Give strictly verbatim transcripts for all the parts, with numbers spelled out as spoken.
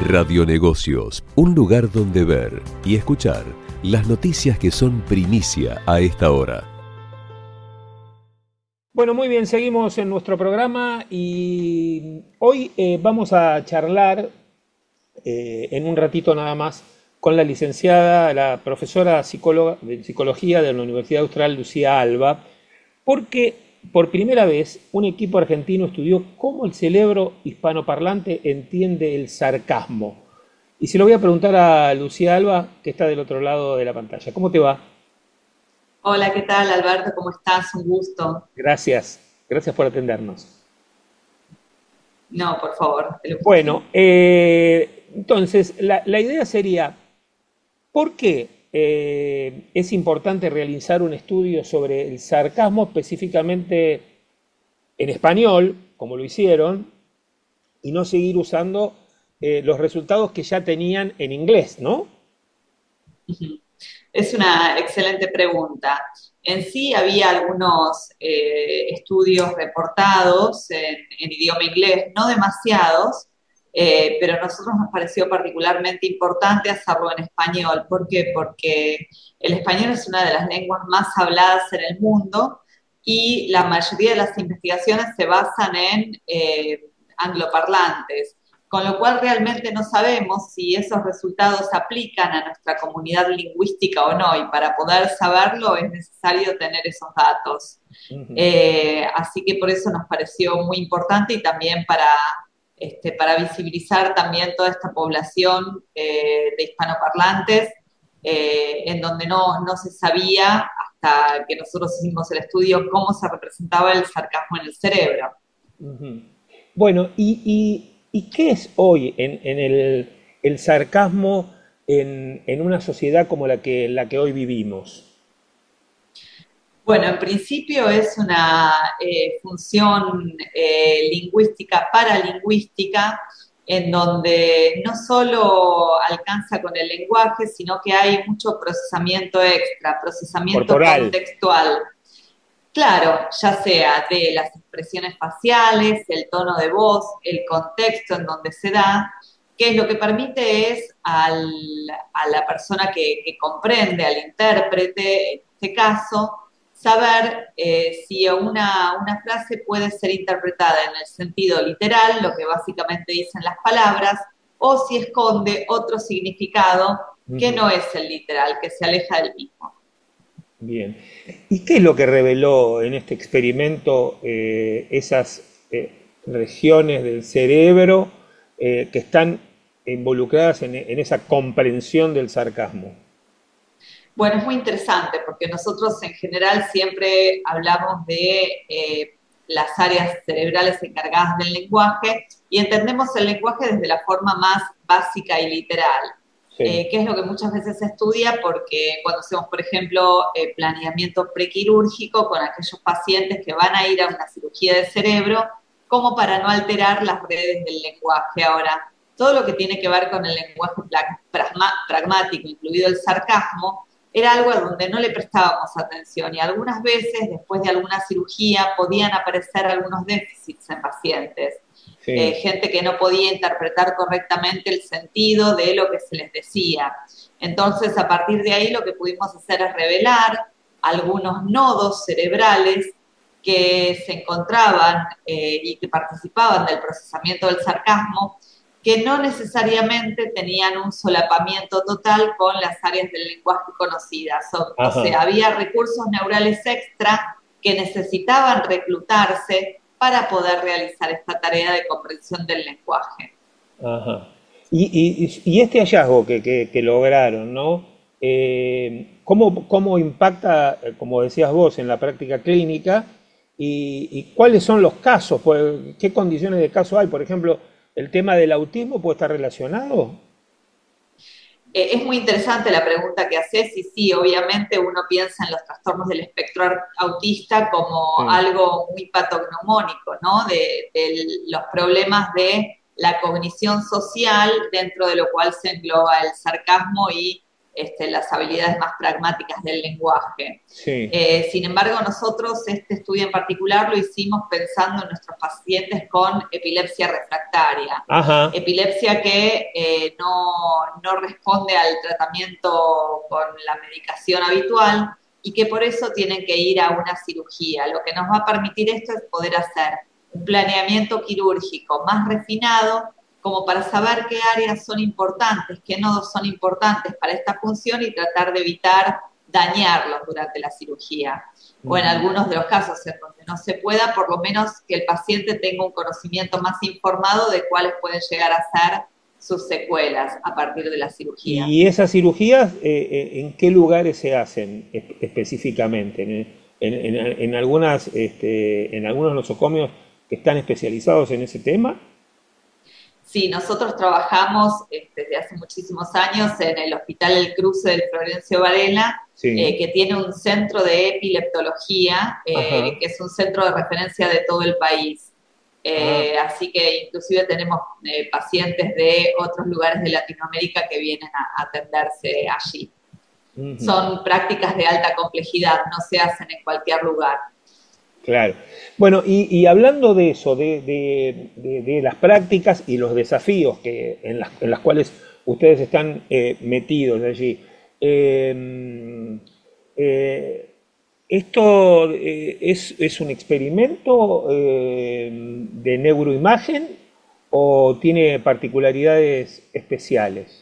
Radionegocios, un lugar donde ver y escuchar las noticias que son primicia a esta hora. Bueno, muy bien, seguimos en nuestro programa y hoy eh, vamos a charlar eh, en un ratito nada más con la licenciada, la profesora psicóloga de psicología de la Universidad Austral, Lucía Alba, porque por primera vez un equipo argentino estudió cómo el cerebro hispanoparlante entiende el sarcasmo. Y se lo voy a preguntar a Lucía Alba, que está del otro lado de la pantalla. ¿Cómo te va? Hola, ¿qué tal, Alberto? ¿Cómo estás? Un gusto. Gracias, gracias por atendernos. No, por favor, te lo juro. Bueno, eh, entonces la, la idea sería, ¿por qué eh, es importante realizar un estudio sobre el sarcasmo específicamente en español, como lo hicieron, y no seguir usando eh, los resultados que ya tenían en inglés, ¿no? Ujú. Es una excelente pregunta. En sí había algunos eh, estudios reportados en, en idioma inglés, no demasiados, eh, pero a nosotros nos pareció particularmente importante hacerlo en español. ¿Por qué? Porque el español es una de las lenguas más habladas en el mundo y la mayoría de las investigaciones se basan en eh, angloparlantes. Con lo cual realmente no sabemos si esos resultados aplican a nuestra comunidad lingüística o no, y para poder saberlo es necesario tener esos datos. Ujú. Eh, así que por eso nos pareció muy importante y también para, este, para visibilizar también toda esta población eh, de hispanoparlantes, eh, en donde no, no se sabía, hasta que nosotros hicimos el estudio, cómo se representaba el sarcasmo en el cerebro. Ujú. Bueno, ¿y, y- y qué es hoy en, en el, el sarcasmo en, en una sociedad como la que, la que hoy vivimos? Bueno, en principio es una eh, función eh, lingüística paralingüística en donde no solo alcanza con el lenguaje, sino que hay mucho procesamiento extra, procesamiento Corporal. contextual. Claro, ya sea de las expresiones faciales, el tono de voz, el contexto en donde se da, que es lo que permite es al, a la persona que, que comprende, al intérprete, en este caso, saber eh, si una, una frase puede ser interpretada en el sentido literal, lo que básicamente dicen las palabras, o si esconde otro significado que Ujú. no es el literal, que se aleja del mismo. Bien. ¿Y qué es lo que reveló en este experimento eh, esas eh, regiones del cerebro eh, que están involucradas en, en esa comprensión del sarcasmo? Bueno, es muy interesante porque nosotros en general siempre hablamos de eh, las áreas cerebrales encargadas del lenguaje y entendemos el lenguaje desde la forma más básica y literal, Sí. eh, que es lo que muchas veces se estudia porque cuando hacemos, por ejemplo, eh, planeamiento prequirúrgico con aquellos pacientes que van a ir a una cirugía de cerebro, como para no alterar las redes del lenguaje. Ahora, todo lo que tiene que ver con el lenguaje pragmático, incluido el sarcasmo, era algo a donde no le prestábamos atención y algunas veces, después de alguna cirugía, podían aparecer algunos déficits en pacientes. Eh, Sí. gente que no podía interpretar correctamente el sentido de lo que se les decía. Entonces, a partir de ahí, lo que pudimos hacer es revelar algunos nodos cerebrales que se encontraban eh, y que participaban del procesamiento del sarcasmo, que no necesariamente tenían un solapamiento total con las áreas del lenguaje conocidas. O, o sea, Ajá. había recursos neurales extra que necesitaban reclutarse para poder realizar esta tarea de comprensión del lenguaje. Ajá. Y, y- y este hallazgo que, que- que lograron, ¿no? Eh, ¿cómo, cómo impacta, eh, como decías vos, en la práctica clínica? ¿Y, y cuáles son los casos? Pues, ¿qué condiciones de caso hay? Por ejemplo, ¿el tema del autismo puede estar relacionado? Eh, es muy interesante la pregunta que haces y sí, obviamente uno piensa en los trastornos del espectro autista como Sí. algo muy patognomónico, ¿no? De, de los problemas de la cognición social, dentro de lo cual se engloba el sarcasmo y este, las habilidades más pragmáticas del lenguaje. Sí. Eh, sin embargo, nosotros este estudio en particular lo hicimos pensando en nuestros pacientes con epilepsia refractaria. Ajá. Epilepsia que eh, no, no responde al tratamiento con la medicación habitual y que por eso tienen que ir a una cirugía. Lo que nos va a permitir esto es poder hacer un planeamiento quirúrgico más refinado, como para saber qué áreas son importantes, qué nodos son importantes para esta función y tratar de evitar dañarlos durante la cirugía. O en algunos de los casos en donde no se pueda, por lo menos que el paciente tenga un conocimiento más informado de cuáles pueden llegar a ser sus secuelas a partir de la cirugía. ¿Y esas cirugías eh, en qué lugares se hacen específicamente? ¿En, en, en, en, algunas, este, en algunos nosocomios que están especializados en ese tema? Sí, nosotros trabajamos eh, desde hace muchísimos años en el Hospital El Cruce del Florencio Varela, sí. eh, que tiene un centro de epileptología, eh, que es un centro de referencia de todo el país. Eh, así que inclusive tenemos eh, pacientes de otros lugares de Latinoamérica que vienen a, a atenderse allí. Uh-huh. Son prácticas de alta complejidad, no se hacen en cualquier lugar. Claro. Bueno, y, y hablando de eso, de, de, de, de las prácticas y los desafíos que, en, las, en las cuales ustedes están eh, metidos allí, eh, eh, ¿esto eh, es, es un experimento eh, de neuroimagen o tiene particularidades especiales?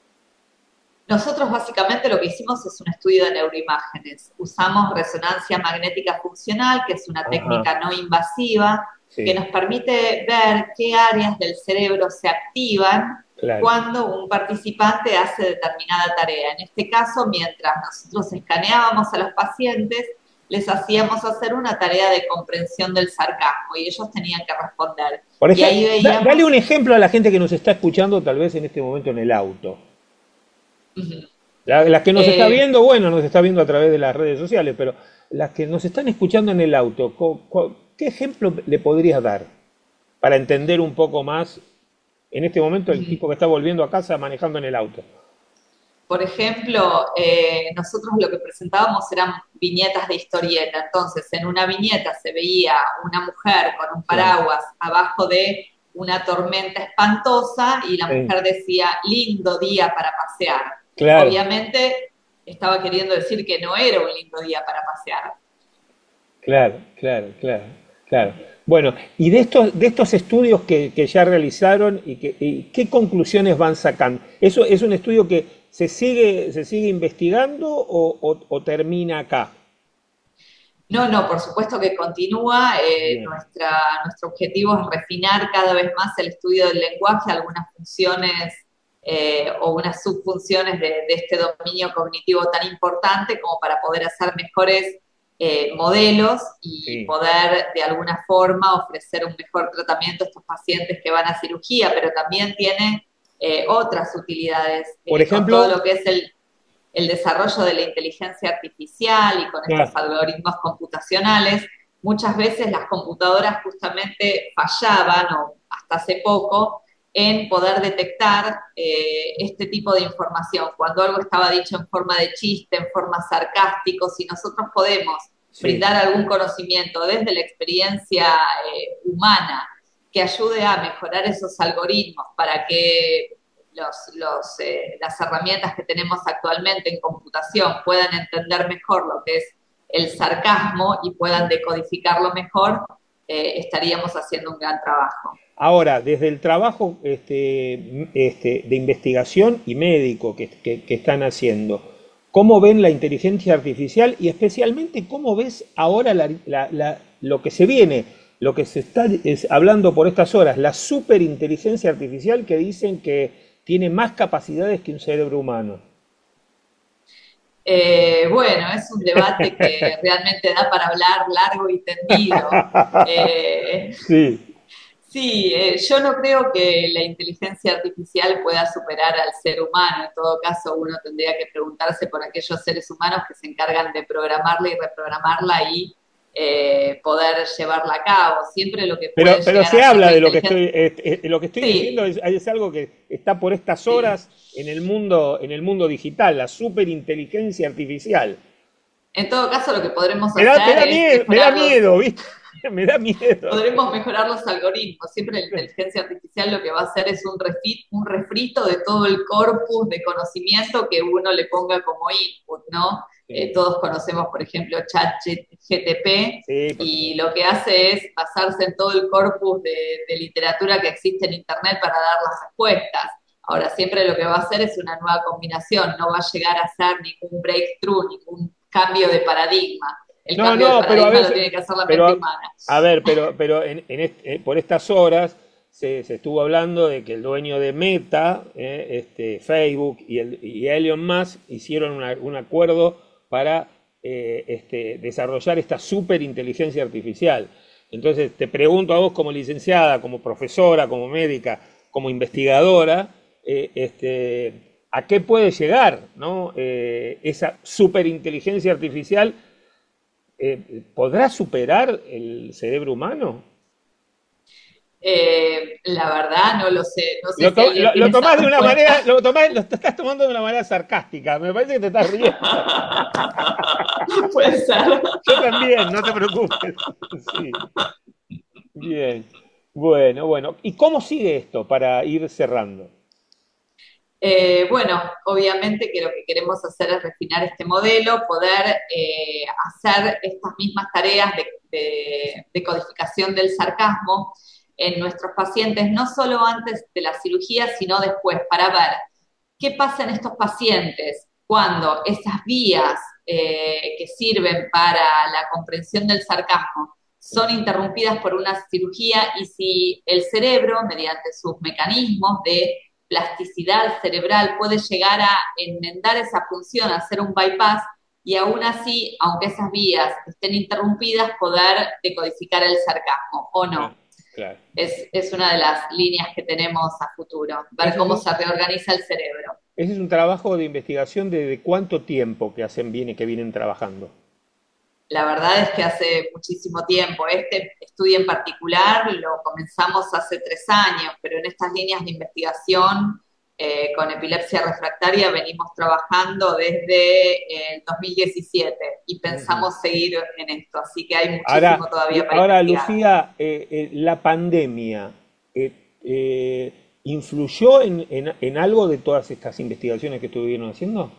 Nosotros básicamente lo que hicimos es un estudio de neuroimágenes. Usamos resonancia magnética funcional, que es una técnica Ajá. no invasiva, sí. que nos permite ver qué áreas del cerebro se activan claro. cuando un participante hace determinada tarea. En este caso, mientras nosotros escaneábamos a los pacientes, les hacíamos hacer una tarea de comprensión del sarcasmo y ellos tenían que responder. Por ejemplo, y ahí veíamos... dale un ejemplo a la gente que nos está escuchando tal vez en este momento en el auto. Uh-huh. La, las que nos eh, está viendo, bueno, nos está viendo a través de las redes sociales, pero las que nos están escuchando en el auto, ¿qué ejemplo le podrías dar para entender un poco más en este momento el uh-huh. tipo que está volviendo a casa manejando en el auto? Por ejemplo, eh, nosotros lo que presentábamos eran viñetas de historieta. Entonces, en una viñeta se veía una mujer con un paraguas sí. abajo de una tormenta espantosa y la sí. mujer decía, lindo día para pasear. Claro. Obviamente estaba queriendo decir que no era un lindo día para pasear. Claro, claro, claro, claro. Bueno, y de estos, de estos estudios que, que ya realizaron, y, que, y ¿qué conclusiones van sacando? ¿Eso es un estudio que se sigue, se sigue investigando o, o, o termina acá? No, no, por supuesto que continúa. Eh, nuestra, nuestro objetivo es refinar cada vez más el estudio del lenguaje, algunas funciones eh, o unas subfunciones de, de este dominio cognitivo tan importante como para poder hacer mejores eh, modelos y sí. poder de alguna forma ofrecer un mejor tratamiento a estos pacientes que van a cirugía, pero también tiene eh, otras utilidades. Por eh, ejemplo, con todo lo que es el... el desarrollo de la inteligencia artificial y con estos claro. algoritmos computacionales, muchas veces las computadoras justamente fallaban, o hasta hace poco, en poder detectar eh, este tipo de información. Cuando algo estaba dicho en forma de chiste, en forma sarcástico, si nosotros podemos sí. brindar algún conocimiento desde la experiencia eh, humana que ayude a mejorar esos algoritmos para que Los, los, eh, las herramientas que tenemos actualmente en computación puedan entender mejor lo que es el sarcasmo y puedan decodificarlo mejor, eh, estaríamos haciendo un gran trabajo. Ahora, desde el trabajo este, este, de investigación y médico que, que, que están haciendo, ¿cómo ven la inteligencia artificial y especialmente cómo ves ahora la, la, la, lo que se viene, lo que se está es, hablando por estas horas, la superinteligencia artificial que dicen que tiene más capacidades que un cerebro humano? Eh, bueno, es un debate que realmente da para hablar largo y tendido. Eh, sí, sí eh, yo no creo que la inteligencia artificial pueda superar al ser humano. En todo caso, uno tendría que preguntarse por aquellos seres humanos que se encargan de programarla y reprogramarla y eh, poder llevarla a cabo. Siempre lo que Pero, puede pero llegar se a ser habla la de lo que estoy, inteligencia... eh, eh, lo que estoy Sí, diciendo es, es algo que está por estas sí. horas en el mundo, en el mundo digital, la superinteligencia artificial. En todo caso, lo que podremos Me da, me hacer da es miedo, me da mejorar los, miedo, ¿viste? Me da miedo. podremos mejorar los algoritmos. Siempre la inteligencia artificial lo que va a hacer es un, refit, un refrito de todo el corpus de conocimiento que uno le ponga como input, ¿no? Sí, Eh, todos conocemos, por ejemplo, ChatGPT, sí, por y supuesto. lo que hace es basarse en todo el corpus de, de literatura que existe en Internet para dar las respuestas. Ahora, siempre lo que va a hacer es una nueva combinación, no va a llegar a ser ningún breakthrough, ningún cambio de paradigma. El No, cambio de no, pero a paradigma lo veces, tiene que hacer la mente pero, humana. a ver, pero, pero en, en est- eh, por estas horas se, se estuvo hablando de que el dueño de Meta, eh, este, Facebook y, el, y Elon Musk hicieron una- un acuerdo para eh, este, desarrollar esta superinteligencia artificial. Entonces, te pregunto a vos como licenciada, como profesora, como médica, como investigadora, eh, este, ¿a qué puede llegar, ¿no? Eh, esa superinteligencia artificial? Eh, ¿podrá superar el cerebro humano? Eh, la verdad no lo sé, no sé Lo, si to- alguien lo- lo tiene esa tomás de una respuesta. manera, lo tomás, lo estás tomando de una manera sarcástica. Me parece que te estás riendo. Puede ser. Yo también, no te preocupes. Sí, bien. Bueno, bueno. ¿Y cómo sigue esto para ir cerrando? Eh, bueno, obviamente que lo que queremos hacer es refinar este modelo, poder eh, hacer estas mismas tareas de, de- de codificación del sarcasmo en nuestros pacientes, no solo antes de la cirugía, sino después, para ver qué pasa en estos pacientes cuando esas vías eh, que sirven para la comprensión del sarcasmo son interrumpidas por una cirugía, y si el cerebro, mediante sus mecanismos de plasticidad cerebral, puede llegar a enmendar esa función, hacer un bypass, y aún así, aunque esas vías estén interrumpidas, poder decodificar el sarcasmo o Claro, no. claro. Es, es una de las líneas que tenemos a futuro, ver Ese es cómo un, se reorganiza el cerebro. ese es un trabajo de investigación de, de cuánto tiempo que hacen bien y que vienen trabajando. La verdad es que hace muchísimo tiempo. Este estudio en particular lo comenzamos hace tres años, pero en estas líneas de investigación eh, con epilepsia refractaria venimos trabajando desde el dos mil diecisiete y Ujú. pensamos seguir en esto, así que hay muchísimo Ahora, todavía para ahora investigar. Lucía, eh, eh, la pandemia eh, eh, influyó en, en- en algo de todas estas investigaciones que estuvieron haciendo.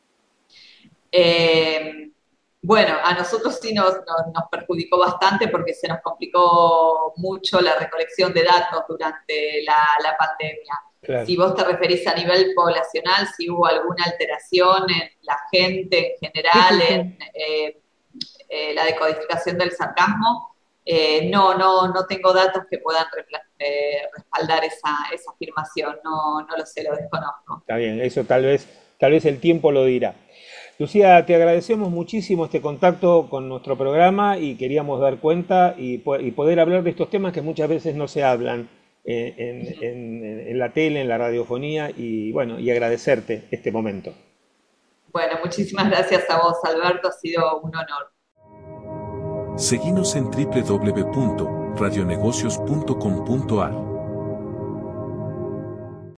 Eh, bueno, a nosotros sí nos, nos- nos perjudicó bastante porque se nos complicó mucho la recolección de datos durante la, la pandemia. Claro. Si vos te referís a nivel poblacional, si hubo alguna alteración en la gente en Sí, general, sí, en sí. eh, eh, la decodificación del sarcasmo, eh, no, no, no tengo datos que puedan repla- eh, respaldar esa, esa afirmación, no, no lo sé, lo desconozco. Está bien, eso tal vez, tal vez el tiempo lo dirá. Lucía, te agradecemos muchísimo este contacto con nuestro programa y queríamos dar cuenta y, po- y poder hablar de estos temas que muchas veces no se hablan eh, en, en- en la tele, en la radiofonía y bueno, y agradecerte este momento. Bueno, muchísimas gracias a vos, Alberto, ha sido un honor. Seguinos en doble u doble u doble u punto radionegocios punto com punto a r.